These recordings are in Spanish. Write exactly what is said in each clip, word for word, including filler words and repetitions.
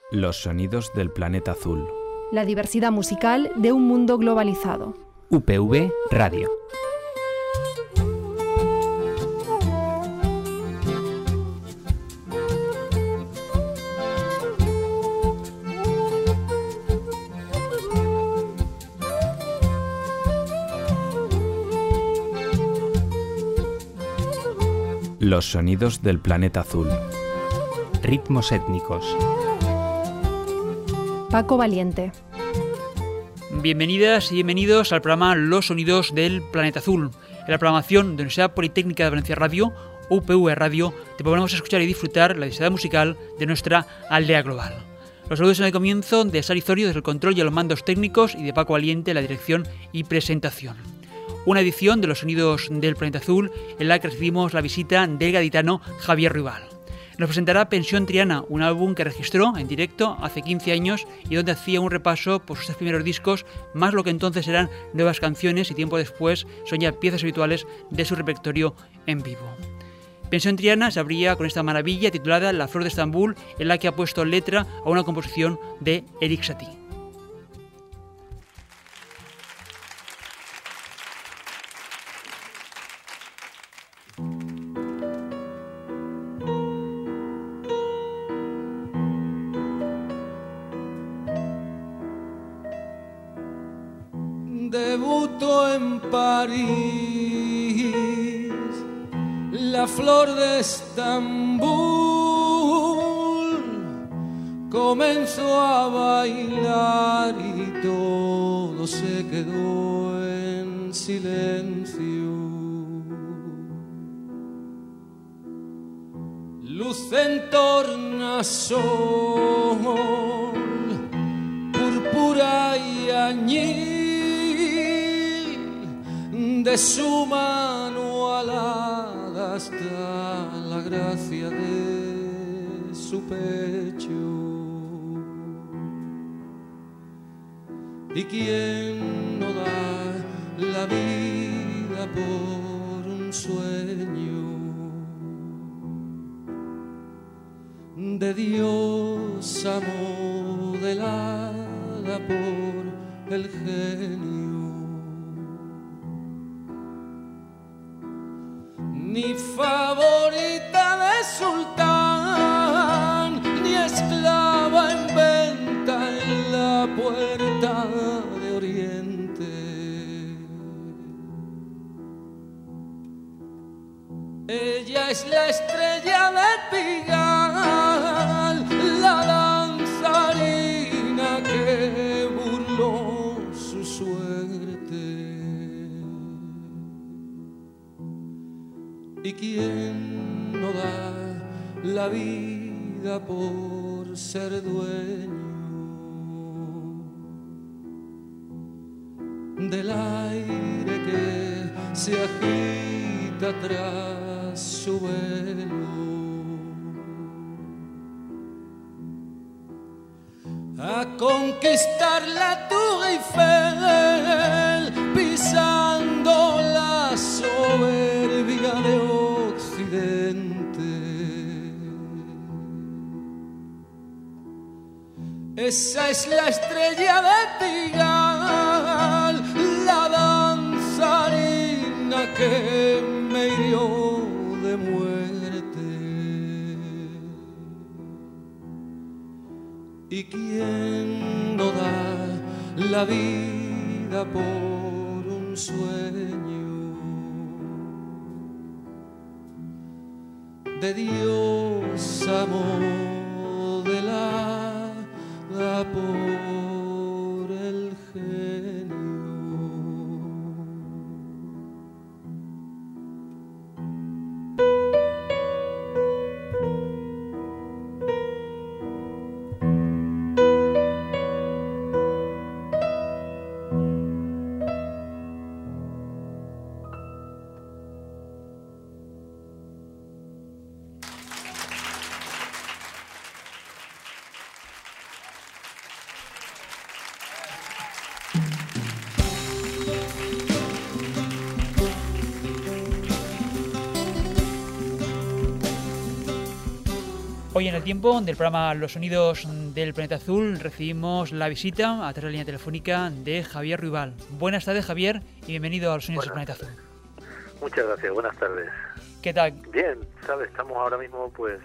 Los sonidos del planeta azul. La diversidad musical de un mundo globalizado. U P V Radio. Los sonidos del planeta azul. Ritmos étnicos. Paco Valiente. Bienvenidas y bienvenidos al programa Los sonidos del planeta azul. En la programación de la Universidad Politécnica de Valencia Radio, U P V Radio, te proponemos escuchar y disfrutar la diversidad musical de nuestra aldea global. Los saludos en el comienzo de Sari Zorio desde el control y a los mandos técnicos y de Paco Valiente la dirección y presentación. Una edición de Los sonidos del planeta azul en la que recibimos la visita del gaditano Javier Ruibal. Nos presentará Pensión Triana, un álbum que registró en directo hace quince años y donde hacía un repaso por sus tres primeros discos, más lo que entonces eran nuevas canciones y tiempo después son ya piezas habituales de su repertorio en vivo. Pensión Triana se abría con esta maravilla titulada La Flor de Estambul, en la que ha puesto letra a una composición de Erik Satie. Debuto en París, la flor de Estambul comenzó a bailar y todo se quedó en silencio. Luz en tornasol, púrpura y añil, de su mano alada está la gracia de su pecho. ¿Y quién no da la vida por un sueño de diosa modelada por el genio? Ni favorita de sultán, ni esclava en venta en la puerta de Oriente. Ella es la estrella de Pigalle, la danzarina que burló su suerte. ¿Y quién no da la vida por ser dueño del aire que se agita tras su velo? A conquistar la Tour Eiffel, pisando la soberbia de Occidente. Esa es la estrella de Pigalle, la danzarina que me hirió de muerte. ¿Y quién no da la vida por un sueño de diosa modelada por el genio? Hoy en el tiempo del programa Los Sonidos del Planeta Azul recibimos la visita a través de la línea telefónica de Javier Ruibal. Buenas tardes, Javier, y bienvenido a Los Sonidos del Planeta Azul. Muchas gracias, buenas tardes. ¿Qué tal? Bien, sabes, estamos ahora mismo pues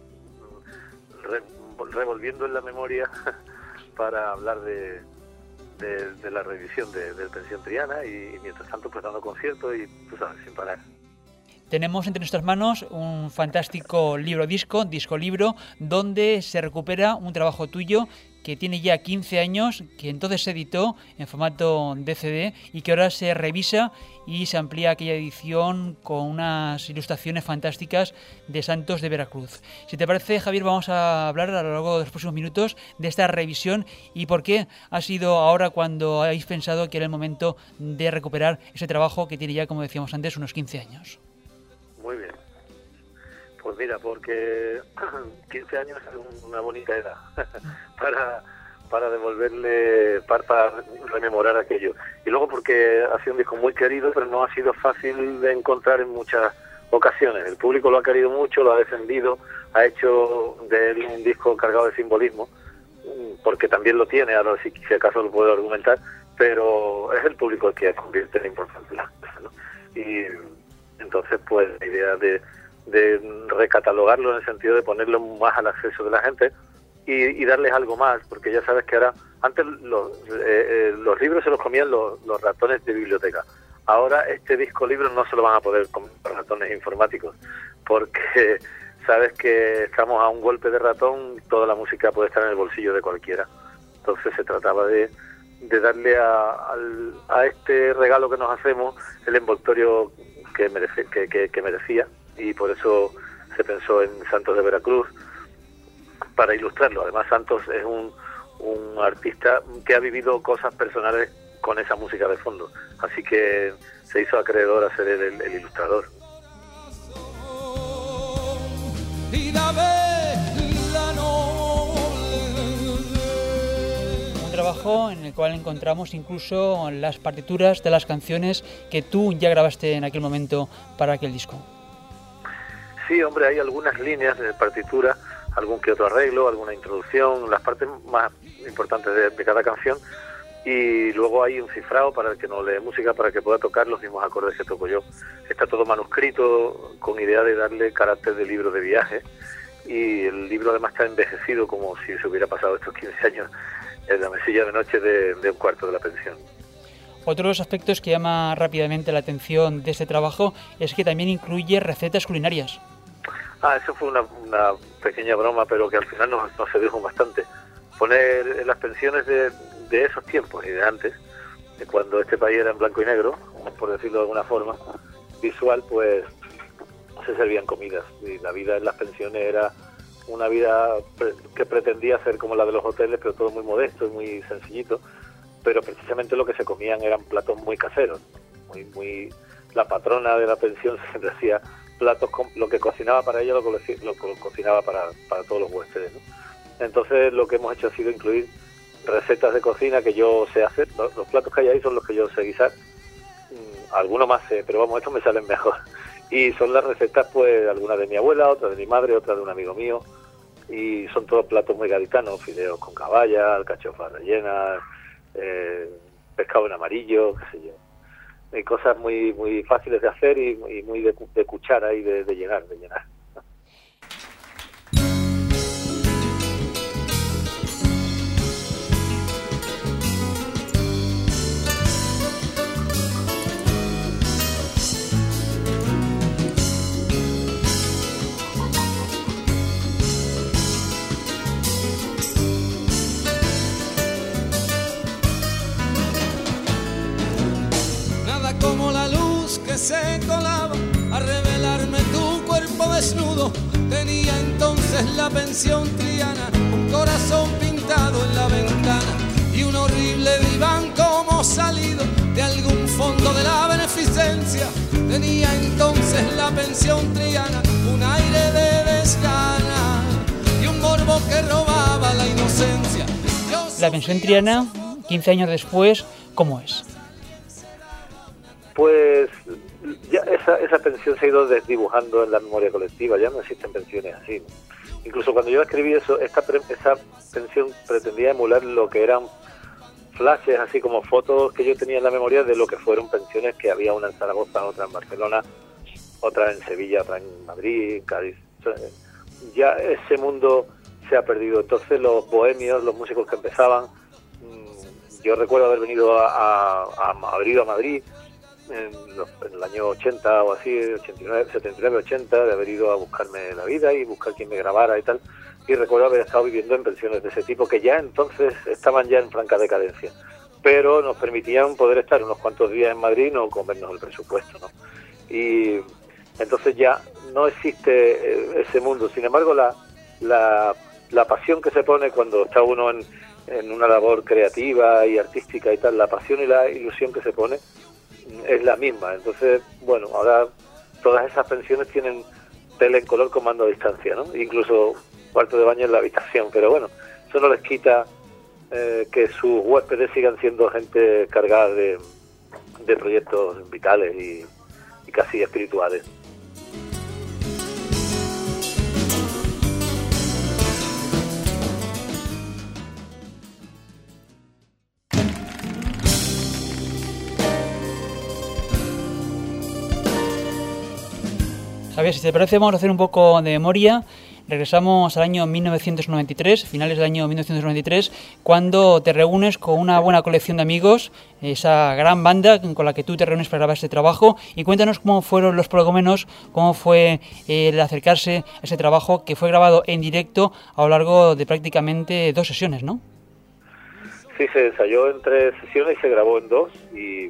re, revolviendo en la memoria para hablar de, de, de la revisión de, del Pensión Triana y, y mientras tanto pues dando conciertos y tú sabes, sin parar. Tenemos entre nuestras manos un fantástico libro-disco, disco-libro, donde se recupera un trabajo tuyo que tiene ya quince años, que entonces se editó en formato D C D y que ahora se revisa y se amplía aquella edición con unas ilustraciones fantásticas de Santos de Veracruz. Si te parece, Javier, vamos a hablar a lo largo de los próximos minutos de esta revisión y por qué ha sido ahora cuando habéis pensado que era el momento de recuperar ese trabajo que tiene ya, como decíamos antes, unos quince años. Muy bien. Pues mira, porque quince años es una bonita edad para, para devolverle, para, para rememorar aquello. Y luego porque ha sido un disco muy querido, pero no ha sido fácil de encontrar en muchas ocasiones. El público lo ha querido mucho, lo ha defendido, ha hecho de él un disco cargado de simbolismo, porque también lo tiene, ahora si, si acaso lo puedo argumentar, pero es el público el que convierte en importante las cosas, ¿no? Y entonces, pues, la idea de, de recatalogarlo en el sentido de ponerlo más al acceso de la gente y, y darles algo más, porque ya sabes que ahora, antes los, eh, eh, los libros se los comían los, los ratones de biblioteca. Ahora este disco libro no se lo van a poder comer los ratones informáticos, porque sabes que estamos a un golpe de ratón, toda la música puede estar en el bolsillo de cualquiera. Entonces se trataba de, de darle a, al, a este regalo que nos hacemos el envoltorio que, merece, que, que, que merecía, y por eso se pensó en Santos de Veracruz para ilustrarlo. Además, Santos es un, un artista que ha vivido cosas personales con esa música de fondo, así que se hizo acreedor a ser el, el, el ilustrador. Un trabajo en el cual encontramos incluso las partituras de las canciones que tú ya grabaste en aquel momento para aquel disco. Sí, hombre, hay algunas líneas de partitura, algún que otro arreglo, alguna introducción, las partes más importantes de, de cada canción, y luego hay un cifrado para el que no lee música, para que pueda tocar los mismos acordes que toco yo. Está todo manuscrito con idea de darle carácter de libro de viaje, y el libro además está envejecido como si se hubiera pasado estos quince años en la mesilla de noche de, de un cuarto de la pensión. Otro de los aspectos que llama rápidamente la atención de este trabajo es que también incluye recetas culinarias. Ah, eso fue una, una pequeña broma, pero que al final nos, nos sedujo bastante. Poner en las pensiones de, de esos tiempos y de antes, de cuando este país era en blanco y negro, por decirlo de alguna forma, visual, pues se servían comidas. Y la vida en las pensiones era una vida que pretendía ser como la de los hoteles, pero todo muy modesto y muy sencillito. Pero precisamente lo que se comían eran platos muy caseros. muy muy La patrona de la pensión se decía platos con lo que cocinaba para ella, lo que lo, lo cocinaba para, para todos los huéspedes, ¿no? Entonces lo que hemos hecho ha sido incluir recetas de cocina que yo sé hacer. Los, los platos que hay ahí son los que yo sé guisar. Mm, algunos más sé, pero vamos, estos me salen mejor. Y son las recetas, pues, algunas de mi abuela, otras de mi madre, otras de un amigo mío. Y son todos platos muy gaditanos, fideos con caballa, alcachofas rellenas, eh, pescado en amarillo, qué sé yo. Hay cosas muy muy fáciles de hacer y, y muy de, de cuchara y de, de llenar, de llenar. Como la luz que se colaba a revelarme tu cuerpo desnudo. Tenía entonces la pensión Triana, un corazón pintado en la ventana y un horrible diván como salido de algún fondo de la beneficencia. Tenía entonces la pensión Triana un aire de desgana y un morbo que robaba la inocencia. Yo La pensión Triana, quince años después, ¿cómo es? Pues ya esa, esa pensión se ha ido desdibujando en la memoria colectiva, ya no existen pensiones así, ¿no? Incluso cuando yo escribí eso, esta pre, esa pensión pretendía emular lo que eran flashes, así como fotos que yo tenía en la memoria de lo que fueron pensiones, que había una en Zaragoza, otra en Barcelona, otra en Sevilla, otra en Madrid, en Cádiz. Ya ese mundo se ha perdido. Entonces los bohemios, los músicos que empezaban, yo recuerdo haber venido a, a, a Madrid, a Madrid en, los, en el año ochenta o así, ochenta y nueve, setenta y nueve, ochenta, de haber ido a buscarme la vida y buscar quien me grabara y tal. Y recuerdo haber estado viviendo en pensiones de ese tipo, que ya entonces estaban ya en franca decadencia, pero nos permitían poder estar unos cuantos días en Madrid y no comernos el presupuesto, ¿no? Y entonces ya no existe ese mundo. Sin embargo, la, la, la pasión que se pone cuando está uno en, en una labor creativa y artística y tal, la pasión y la ilusión que se pone es la misma. Entonces, bueno, ahora todas esas pensiones tienen tele en color con mando a distancia, ¿no? Incluso cuarto de baño en la habitación, pero bueno, eso no les quita eh, que sus huéspedes sigan siendo gente cargada de, de proyectos vitales y, y casi espirituales. Javier, si te parece, vamos a hacer un poco de memoria. Regresamos al año mil novecientos noventa y tres, finales del año mil novecientos noventa y tres, cuando te reúnes con una buena colección de amigos, esa gran banda con la que tú te reúnes para grabar este trabajo. Y cuéntanos cómo fueron los prolegómenos, cómo fue el acercarse a ese trabajo que fue grabado en directo a lo largo de prácticamente dos sesiones, ¿no? Sí, se ensayó en tres sesiones y se grabó en dos. Y,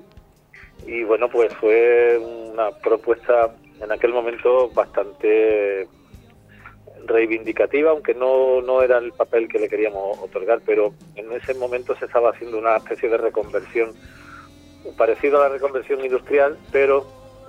y bueno, pues fue una propuesta en aquel momento bastante reivindicativa, aunque no, no era el papel que le queríamos otorgar, pero en ese momento se estaba haciendo una especie de reconversión, parecido a la reconversión industrial, pero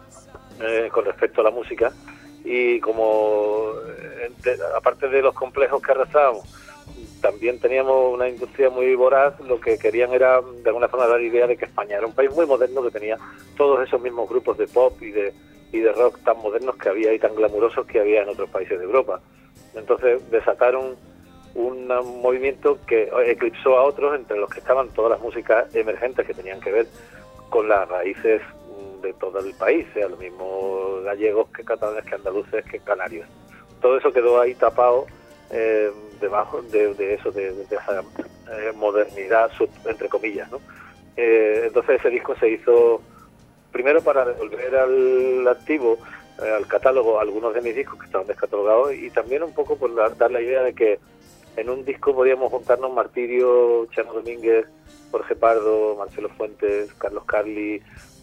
eh, con respecto a la música. Y como, eh, aparte de los complejos que arrastrábamos, también teníamos una industria muy voraz, lo que querían era, de alguna forma, dar idea de que España era un país muy moderno, que tenía todos esos mismos grupos de pop y de y de rock tan modernos que había y tan glamurosos que había en otros países de Europa. Entonces desataron un movimiento que eclipsó a otros, entre los que estaban todas las músicas emergentes que tenían que ver con las raíces de todo el país, sea lo mismo gallegos que catalanes, que andaluces, que canarios. Todo eso quedó ahí tapado eh, debajo de, de eso, de, de esa eh, modernidad, sub, entre comillas, ¿no? Eh, entonces ese disco se hizo primero para devolver al activo, eh, al catálogo, algunos de mis discos que estaban descatalogados, y también un poco por la, dar la idea de que en un disco podíamos juntarnos Martirio, Chano Domínguez, Jorge Pardo, Marcelo Fuentes, Carlos Carli,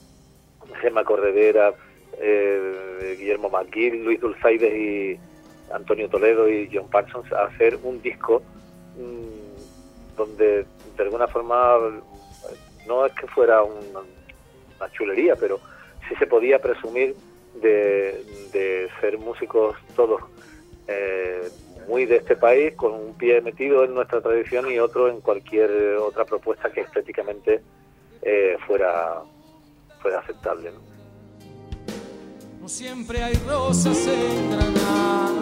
Gemma Corredera, eh, Guillermo McGill, Luis Dulzaides y Antonio Toledo y John Parsons, a hacer un disco mmm, donde de alguna forma no es que fuera un una chulería, pero sí se podía presumir de, de ser músicos todos eh, muy de este país, con un pie metido en nuestra tradición y otro en cualquier otra propuesta que estéticamente eh, fuera, fuera aceptable, ¿no? No siempre hay rosas en Granada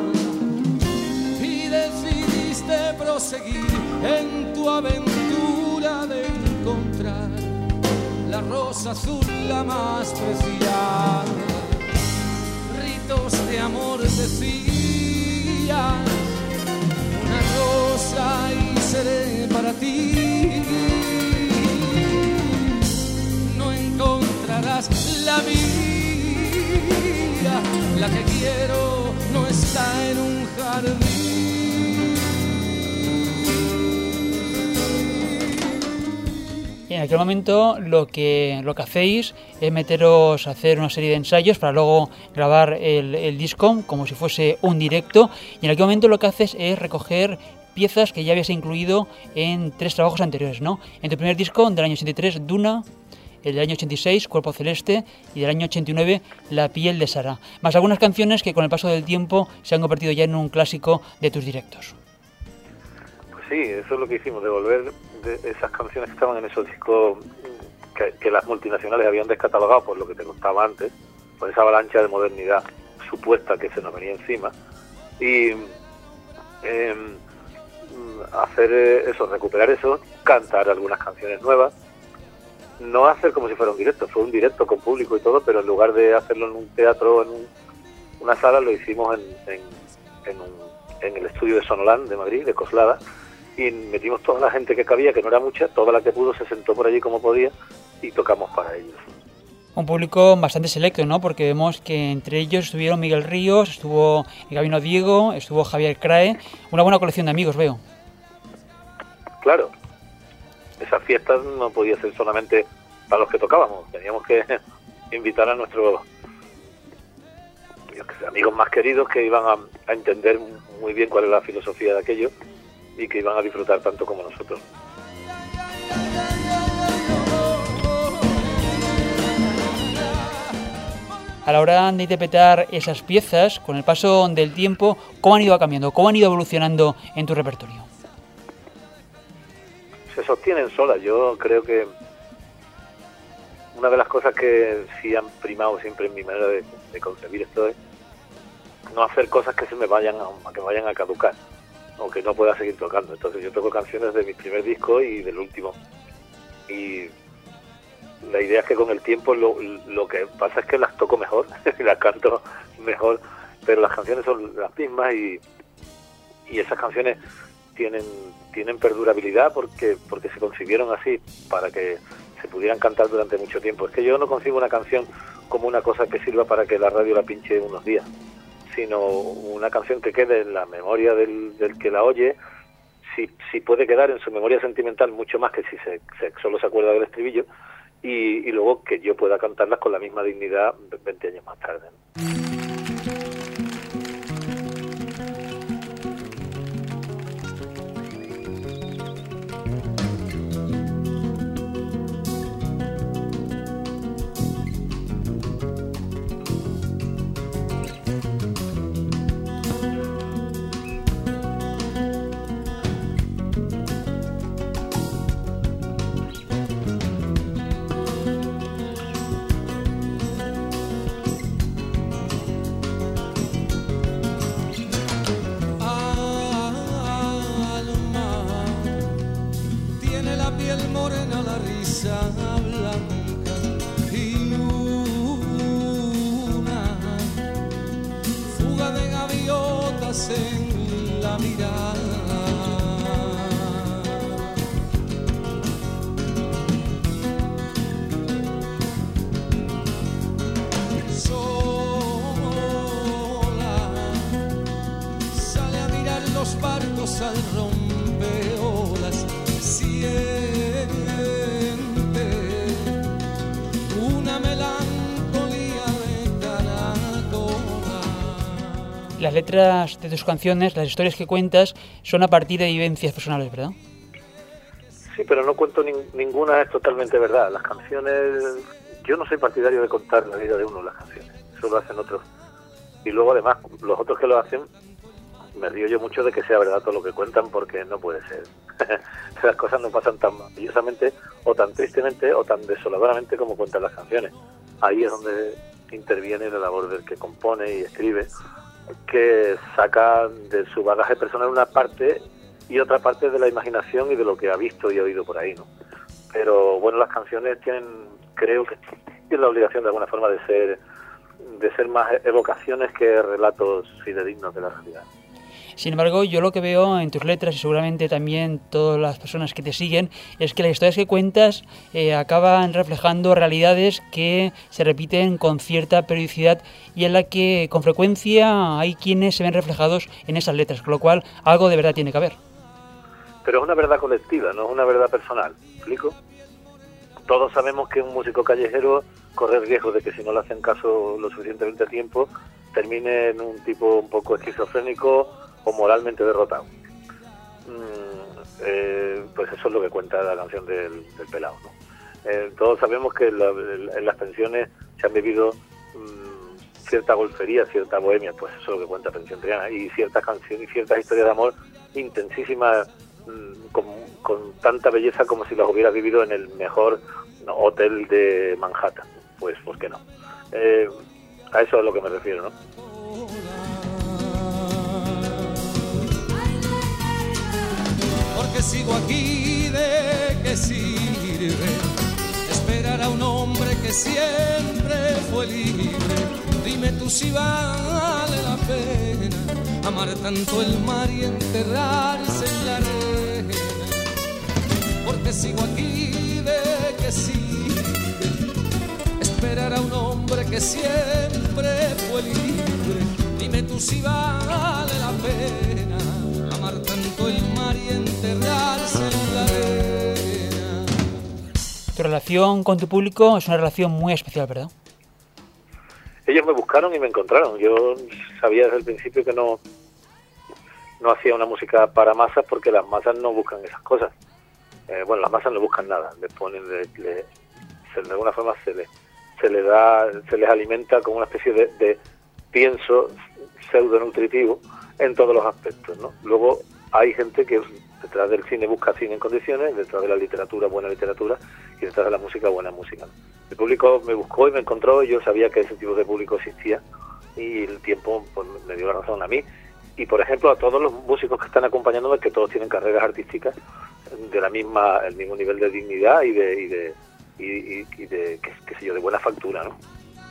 y decidiste proseguir en tu aventura de encontrar la rosa azul, la más preciada. Ritos de amor decías, una rosa y seré para ti. No encontrarás la mía, la que quiero no está en un jardín. Y en aquel momento lo que, lo que hacéis es meteros a hacer una serie de ensayos para luego grabar el, el disco como si fuese un directo, y en aquel momento lo que haces es recoger piezas que ya habías incluido en tres trabajos anteriores, ¿no? En tu primer disco, del año ochenta y tres, Duna; el del año ochenta y seis, Cuerpo Celeste; y del año ochenta y nueve, La piel de Sara, más algunas canciones que con el paso del tiempo se han convertido ya en un clásico de tus directos. Pues sí, eso es lo que hicimos, devolver de esas canciones que estaban en esos discos que, que las multinacionales habían descatalogado por lo que te contaba antes, con esa avalancha de modernidad supuesta que se nos venía encima, y eh, hacer eso, recuperar eso, cantar algunas canciones nuevas, no hacer como si fuera un directo, fue un directo con público y todo, pero en lugar de hacerlo en un teatro, en un, una sala, lo hicimos en, en, en, un, en el estudio de Sonoland de Madrid, de Coslada, y metimos toda la gente que cabía, que no era mucha, toda la que pudo se sentó por allí como podía y tocamos para ellos. Un público bastante selecto, ¿no? Porque vemos que entre ellos estuvieron Miguel Ríos, estuvo Gabino Diego, estuvo Javier Crae, una buena colección de amigos, veo. Claro, esas fiestas no podía ser solamente para los que tocábamos, teníamos que invitar a nuestros amigos más queridos que iban a, a entender muy bien cuál es la filosofía de aquello y que iban a disfrutar tanto como nosotros. A la hora de interpretar esas piezas, con el paso del tiempo, ¿cómo han ido cambiando? ¿Cómo han ido evolucionando en tu repertorio? Se sostienen solas. Yo creo que una de las cosas que sí han primado siempre en mi manera de, de concebir esto es no hacer cosas que se me vayan a, que me vayan a caducar o que no pueda seguir tocando. Entonces yo toco canciones de mi primer disco y del último. Y la idea es que con el tiempo lo, lo que pasa es que las toco mejor y las canto mejor, pero las canciones son las mismas y, y esas canciones tienen tienen perdurabilidad porque porque se concibieron así para que se pudieran cantar durante mucho tiempo. Es que yo no concibo una canción como una cosa que sirva para que la radio la pinche unos días, sino una canción que quede en la memoria del, del que la oye, si, si puede quedar en su memoria sentimental mucho más que si se, se solo se acuerda del estribillo, y, y luego que yo pueda cantarlas con la misma dignidad veinte años más tarde, ¿no? En la mirada sola sale a mirar los barcos al rompeolas, siente una melancolía de caracola. Las letras de tus canciones, las historias que cuentas, son a partir de vivencias personales, ¿verdad? Sí, pero no cuento ni, ninguna es totalmente verdad. Las canciones, yo no soy partidario de contar la vida de uno en las canciones, eso lo hacen otros. Y luego además, los otros que lo hacen, me río yo mucho de que sea verdad todo lo que cuentan, porque no puede ser. Las cosas no pasan tan maravillosamente, o tan tristemente, o tan desoladoramente como cuentan las canciones. Ahí es donde interviene la labor del que compone y escribe, que saca de su bagaje personal una parte y otra parte de la imaginación y de lo que ha visto y oído por ahí, ¿no? Pero bueno, las canciones tienen, creo que tienen la obligación de alguna forma de ser de ser más evocaciones que relatos fidedignos de la realidad. Sin embargo, yo lo que veo en tus letras, y seguramente también todas las personas que te siguen, es que las historias que cuentas eh, acaban reflejando realidades que se repiten con cierta periodicidad y en la que con frecuencia hay quienes se ven reflejados en esas letras, con lo cual algo de verdad tiene que haber. Pero es una verdad colectiva, no es una verdad personal. ¿Me explico? Todos sabemos que un músico callejero corre el riesgo de que si no le hacen caso lo suficientemente a tiempo, termine en un tipo un poco esquizofrénico o moralmente derrotado. Mm, eh, pues eso es lo que cuenta la canción del, del Pelao, ¿no? Eh, todos sabemos que la, en las pensiones se han vivido mmm, cierta golfería, cierta bohemia, pues eso es lo que cuenta Pensión Triana, y ciertas canciones y ciertas historias de amor intensísimas, mmm, con, con tanta belleza como si las hubieras vivido en el mejor, no, hotel de Manhattan. Pues, ¿por qué no? Eh, A eso es a lo que me refiero, ¿no? Porque sigo aquí, ¿de qué sirve esperar a un hombre que siempre fue libre? Dime tú si vale la pena amar tanto el mar y enterrarse en la arena. Porque sigo aquí, ¿de qué sirve esperar a un hombre que siempre fue libre? Dime tú si vale la pena amar tanto el mar y enterrarse en la arena. Tu relación con tu público es una relación muy especial, ¿verdad? Ellos me buscaron y me encontraron. Yo sabía desde el principio que no, no hacía una música para masas, porque las masas no buscan esas cosas. Eh, bueno, las masas no buscan nada. Les ponen, le, le, se, de alguna forma se les, se les da, se les alimenta con una especie de, de pienso pseudo nutritivo en todos los aspectos, ¿no? Luego hay gente que detrás del cine busca cine en condiciones, detrás de la literatura buena literatura y detrás de la música buena música, ¿no? El público me buscó y me encontró, y yo sabía que ese tipo de público existía, y el tiempo pues, me dio la razón a mí y, por ejemplo, a todos los músicos que están acompañándome, que todos tienen carreras artísticas de la misma, el mismo nivel de dignidad y de y de y, y, y de qué, qué sé yo, de buena factura, ¿no?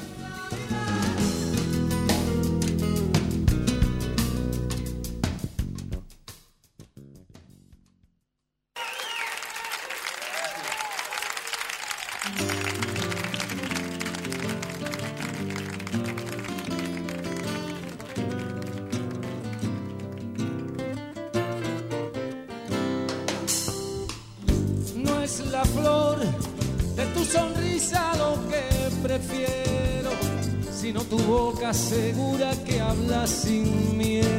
La flor de tu sonrisa lo que prefiero, sino tu boca segura que habla sin miedo.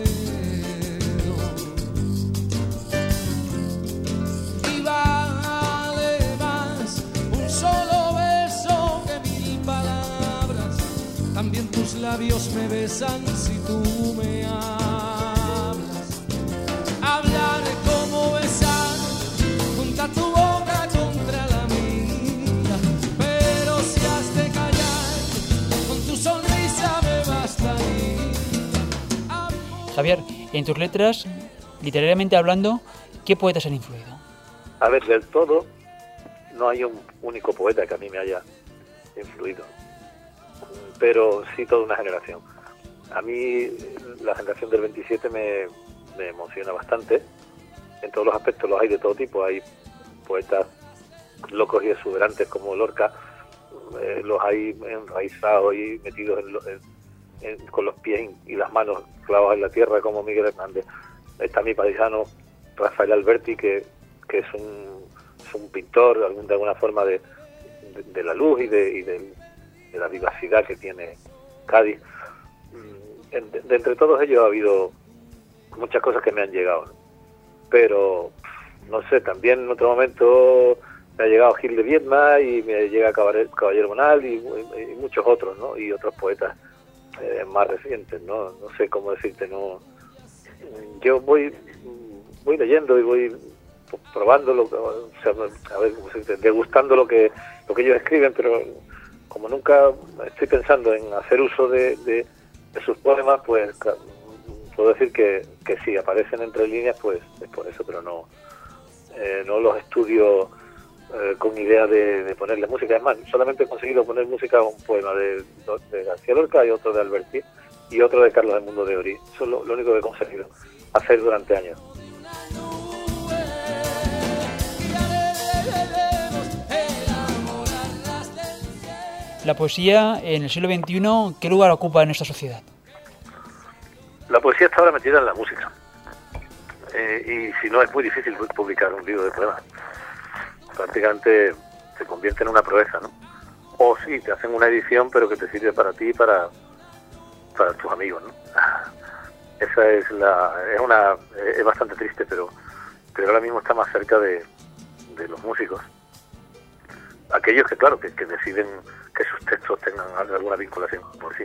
Y vale más un solo beso que mil palabras, también tus labios me besan si tú me hablas. Hablar como besar, junta tu boca contra la mía, pero si has de callar, con tu sonrisa me bastaría. Javier, en tus letras, literariamente hablando, ¿qué poetas han influido? A ver, del todo, no hay un único poeta que a mí me haya influido, pero sí toda una generación. A mí la generación del veintisiete me, me emociona bastante. En todos los aspectos los hay de todo tipo. Hay poetas locos y exuberantes como Lorca, eh, los hay enraizados y metidos en lo, en, en, con los pies y las manos clavados en la tierra como Miguel Hernández. Está mi paisano Rafael Alberti, que, que es, un, es un pintor de alguna forma de, de, de la luz y, de, y de, de la vivacidad que tiene Cádiz. De, de entre todos ellos ha habido muchas cosas que me han llegado, ¿no? Pero no sé, también en otro momento me ha llegado Gil de Viedma y me llega Caballero, Caballero Bonal y, y, y muchos otros, ¿no? Y otros poetas eh, más recientes, ¿no? No sé cómo decirte, no. Yo voy voy leyendo y voy probando, lo, o sea, a ver, cómo decirte, degustando lo que lo que ellos escriben, pero como nunca estoy pensando en hacer uso de, de, de sus poemas, pues puedo decir que, que sí, aparecen entre líneas, pues es por eso, pero no eh, no los estudio eh, con idea de, de ponerle música. Es más, solamente he conseguido poner música a un poema de, de García Lorca y otro de Alberti y otro de Carlos del Mundo de Orí. Eso es lo, lo único que he conseguido hacer durante años. La poesía en el siglo veintiuno, ¿qué lugar ocupa en nuestra sociedad? La poesía está ahora metida en la música. Eh, y si no, es muy difícil publicar un libro de poemas. Prácticamente se convierte en una proeza, ¿no? O sí, te hacen una edición, pero que te sirve para ti y para, para tus amigos, ¿no? Esa es la... es una... es bastante triste, pero, pero ahora mismo está más cerca de, de los músicos. Aquellos que, claro, que, que deciden que sus textos tengan alguna vinculación con poesía.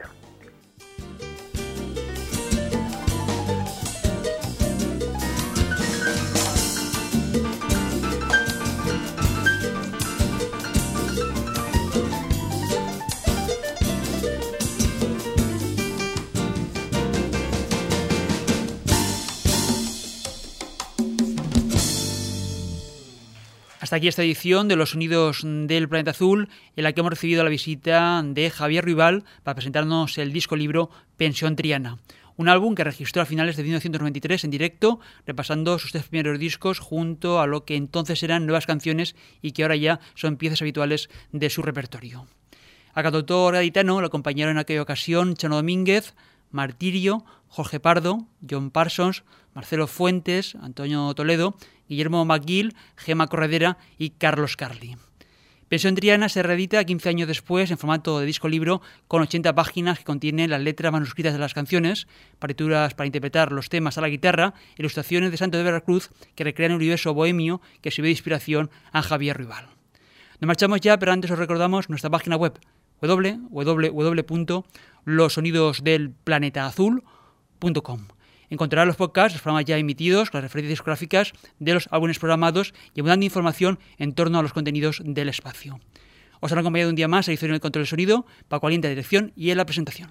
Hasta aquí esta edición de Los Sonidos del Planeta Azul, en la que hemos recibido la visita de Javier Ruibal para presentarnos el disco libro Pensión Triana. Un álbum que registró a finales de mil novecientos noventa y tres en directo, repasando sus tres primeros discos junto a lo que entonces eran nuevas canciones y que ahora ya son piezas habituales de su repertorio. Al cantautor gaditano lo acompañaron en aquella ocasión Chano Domínguez, Martirio, Jorge Pardo, John Parsons, Marcelo Fuentes, Antonio Toledo, Guillermo McGill, Gema Corredera y Carlos Carli. Pensión Triana se reedita quince años después en formato de disco libro con ochenta páginas que contienen las letras manuscritas de las canciones, partituras para interpretar los temas a la guitarra, ilustraciones de Santo de Veracruz que recrean un universo bohemio que sirvió de inspiración a Javier Ruibal. Nos marchamos ya, pero antes os recordamos nuestra página web doble u doble u doble u punto los sonidos del planeta azul punto com. Encontrará los podcasts, los programas ya emitidos, con las referencias discográficas de los álbumes programados y abundante información en torno a los contenidos del espacio. Os han acompañado un día más a edición en el control del sonido, Paco Aliente en la dirección y en la presentación.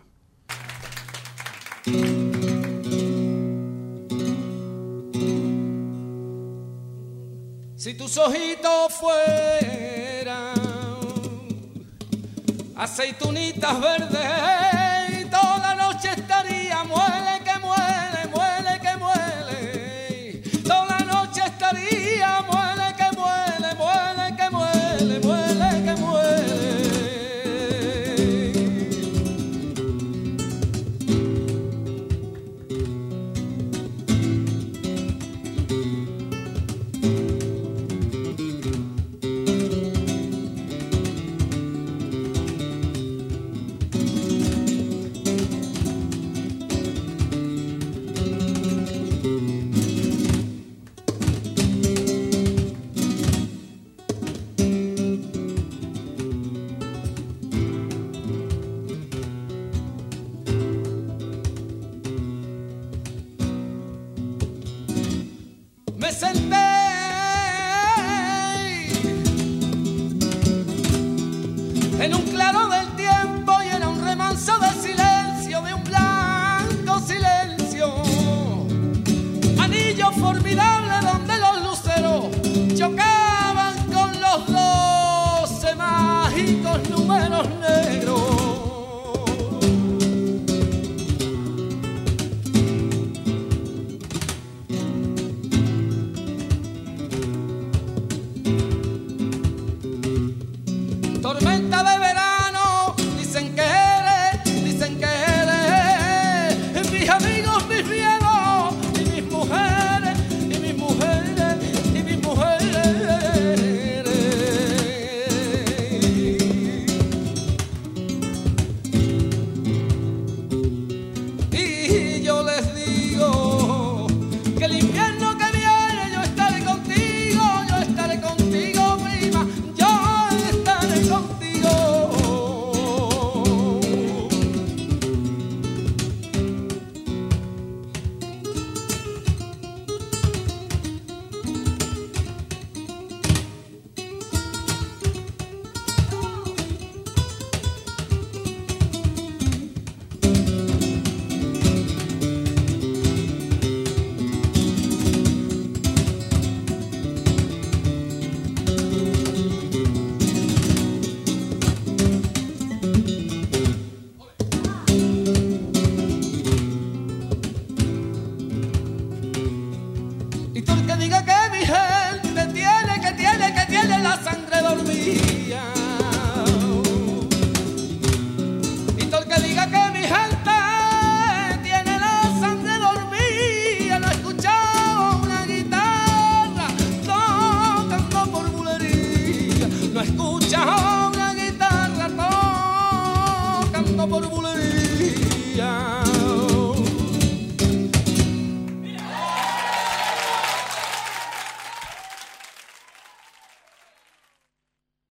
Si tus ojitos fueran aceitunitas verdes, y toda la noche estaría muele que muele, muele que muele, toda la noche estaría muele que muele, muele que muele, muele que muele. Me senté en un claro del tiempo y era un remanso de silencio, de un blanco silencio, anillo formidable